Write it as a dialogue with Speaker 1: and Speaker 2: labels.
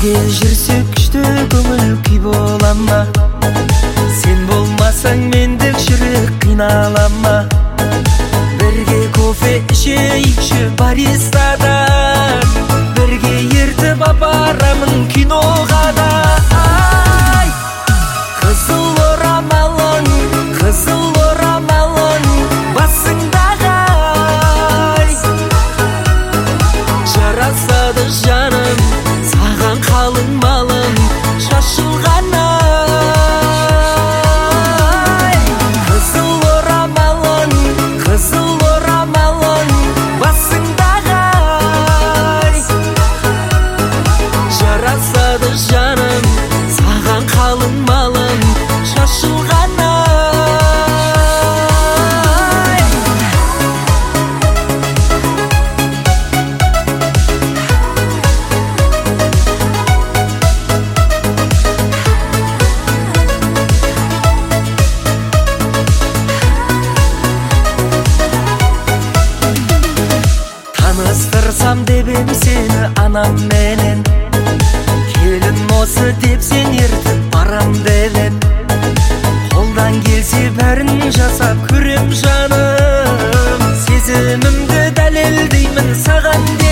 Speaker 1: Бірге жүрсек күшті көңіл күй бола ма? Сен болмасаң мендік жүрек қинала ма? Бірге кофе ішейікші баристадан, бірге ертіп апарамын киноға да. Ай, қызыл орамалың басыңдағы, ай, жарасады жаным саған қалың малың шашылған, ай. Қызыл орамалың басыңдағы, ай, жарасады жаным саған қалың малың шашылған, ай. Таныстырсам деп ем сені анам менен, келін осы деп сен ертіп барам делен. Қолдан келсе бәрін жасап көрем жаным, сезімімді дәлелдеймін саған деп.